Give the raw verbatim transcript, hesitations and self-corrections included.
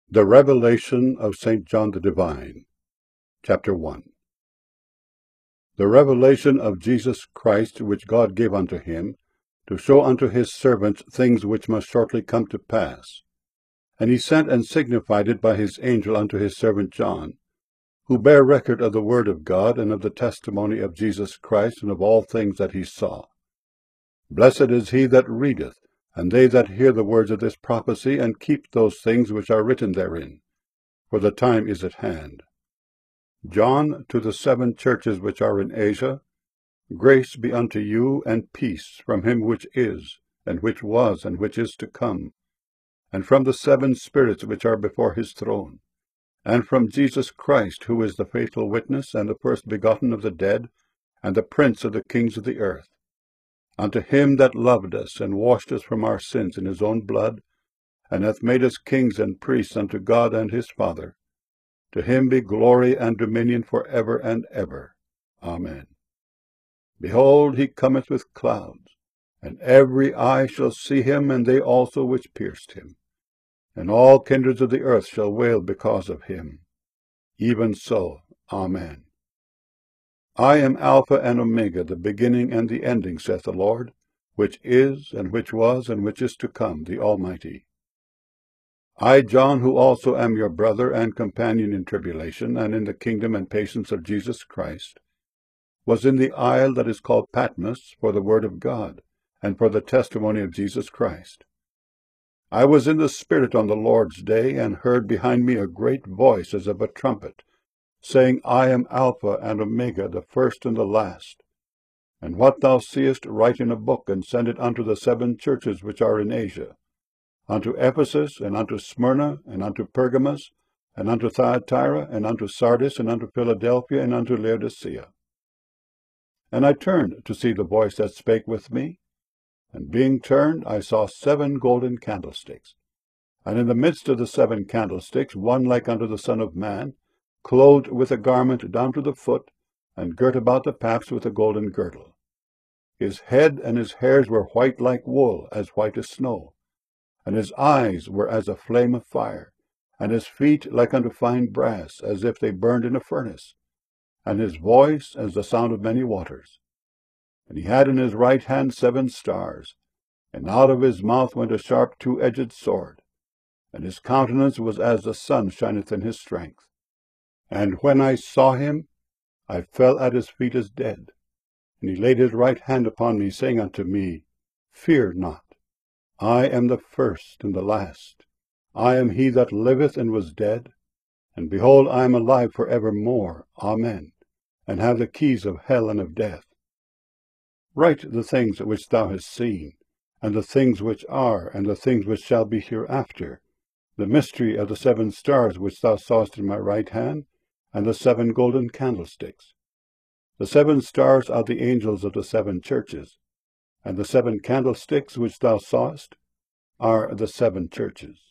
The Revelation of Saint John the Divine, Chapter one. The revelation of Jesus Christ, which God gave unto him, to show unto his servants things which must shortly come to pass. And he sent and signified it by his angel unto his servant John, who bare record of the word of God, and of the testimony of Jesus Christ, and of all things that he saw. Blessed is he that readeth, and they that hear the words of this prophecy, and keep those things which are written therein, for the time is at hand. John, to the seven churches which are in Asia, grace be unto you, and peace from him which is, and which was, and which is to come, and from the seven spirits which are before his throne, and from Jesus Christ, who is the faithful witness, and the first begotten of the dead, and the prince of the kings of the earth. Unto him that loved us, and washed us from our sins in his own blood, and hath made us kings and priests unto God and his Father, to him be glory and dominion for ever and ever. Amen. Behold, he cometh with clouds, and every eye shall see him, and they also which pierced him. And all kindreds of the earth shall wail because of him. Even so. Amen. I am Alpha and Omega, the beginning and the ending, saith the Lord, which is, and which was, and which is to come, the Almighty. I, John, who also am your brother and companion in tribulation, and in the kingdom and patience of Jesus Christ, was in the isle that is called Patmos for the word of God, and for the testimony of Jesus Christ. I was in the Spirit on the Lord's day, and heard behind me a great voice as of a trumpet, saying, I am Alpha and Omega, the first and the last. And what thou seest write in a book, and send it unto the seven churches which are in Asia, unto Ephesus, and unto Smyrna, and unto Pergamos, and unto Thyatira, and unto Sardis, and unto Philadelphia, and unto Laodicea. And I turned to see the voice that spake with me, and being turned, I saw seven golden candlesticks. And in the midst of the seven candlesticks one like unto the Son of Man, clothed with a garment down to the foot, and girt about the paps with a golden girdle. His head and his hairs were white like wool, as white as snow, and his eyes were as a flame of fire, and his feet like unto fine brass, as if they burned in a furnace, and his voice as the sound of many waters. And he had in his right hand seven stars, and out of his mouth went a sharp two-edged sword, and his countenance was as the sun shineth in his strength. And when I saw him, I fell at his feet as dead. And he laid his right hand upon me, saying unto me, Fear not. I am the first and the last. I am he that liveth and was dead, and behold, I am alive for evermore. Amen. And have the keys of hell and of death. Write the things which thou hast seen, and the things which are, and the things which shall be hereafter, the mystery of the seven stars which thou sawest in my right hand, and the seven golden candlesticks. The seven stars are the angels of the seven churches, and the seven candlesticks which thou sawest are the seven churches.